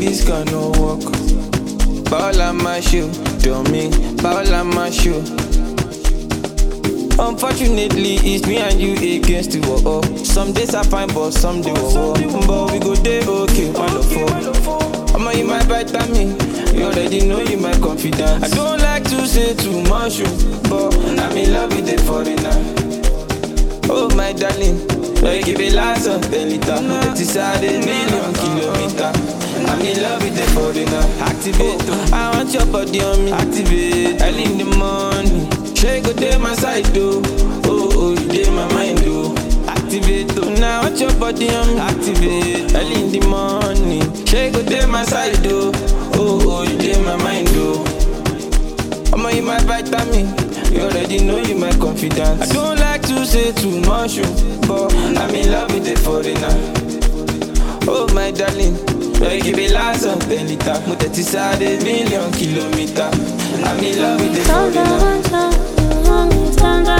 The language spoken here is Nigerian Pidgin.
this cannot work. Paola Mashu, tell me, Paola Mashu. Unfortunately, it's me and you against the wall. Some days I find, but some days war. But we go day okay, wonderful. I'ma you my vitamin. You already know you my confidence. I don't like to say too much, but I'm in love with the foreigner. Oh my darling, I give a license 10 liter. That is a million kilometer. I'm in love with the foreigner. Activate, I want your body on me. Activate, early in the morning. She go dey my side though. Oh, you dey my mind though. Activate, now I want your body on me. Activate, early in the morning. She go dey my side though. Oh, you dey my mind though. I'ma you my vitamin. You already know you my confidence. I don't like to say too much, but I'm in love with the foreigner. Oh my darling, I give a license 10 liter. That is a million kilometer. I'm in love with the foreigner.